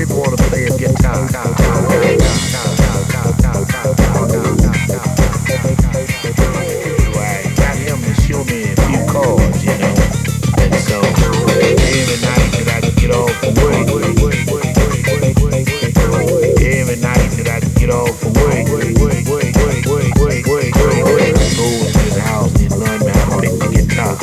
didn't want to play a guitar. So I got him to show me a few chords, you know. And so every night that I could get off of work, every night that I could get off of work, I go to his house and learn me how to pick the guitar.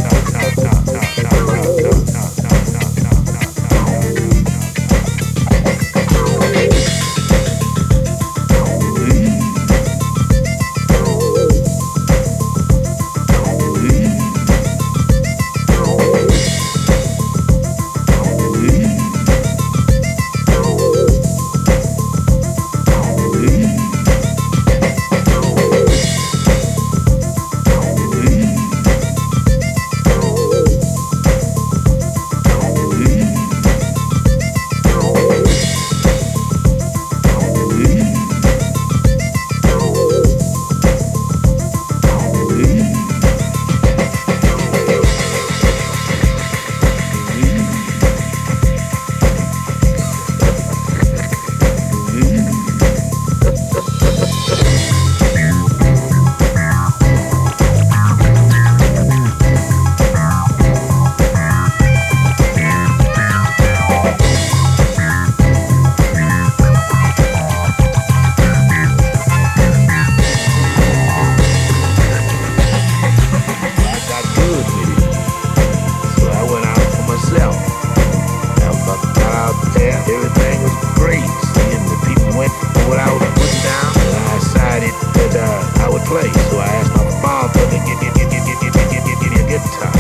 Everything was great. Seeing the people went for what I was putting down, and I decided that I would play. So I asked my father to give me a guitar.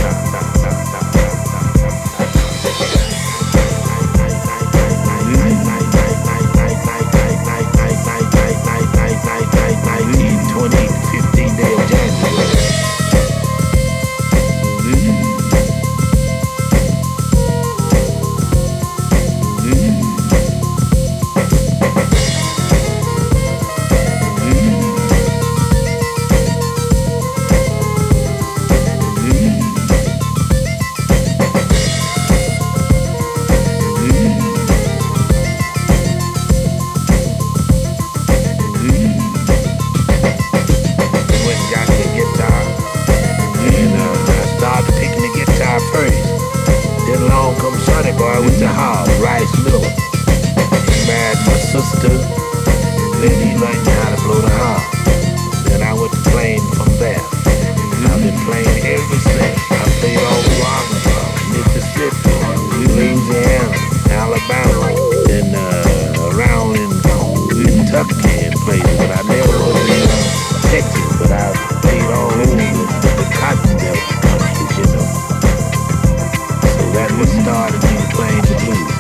Then along comes Sonny Boy with the house, Rice Miller. He married my sister, then he learned me how to blow the horn. Then I went to playing from there. I've been playing ever since. I played all through Arkansas, Mississippi, Louisiana, Alabama, and around in Kentucky and places. But I never was in Texas, but I played all over the cotton belt countries, you know. That was started me playing the blues.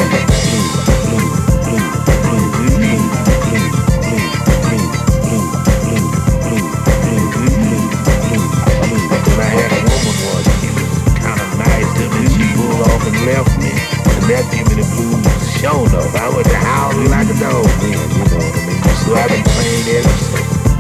When I had a woman once, she was kind of nice to me. She pulled off and left me, and that gave me the blues. Sure enough, I went to howling like a dog then, you know what I mean? So I've been playing ever since.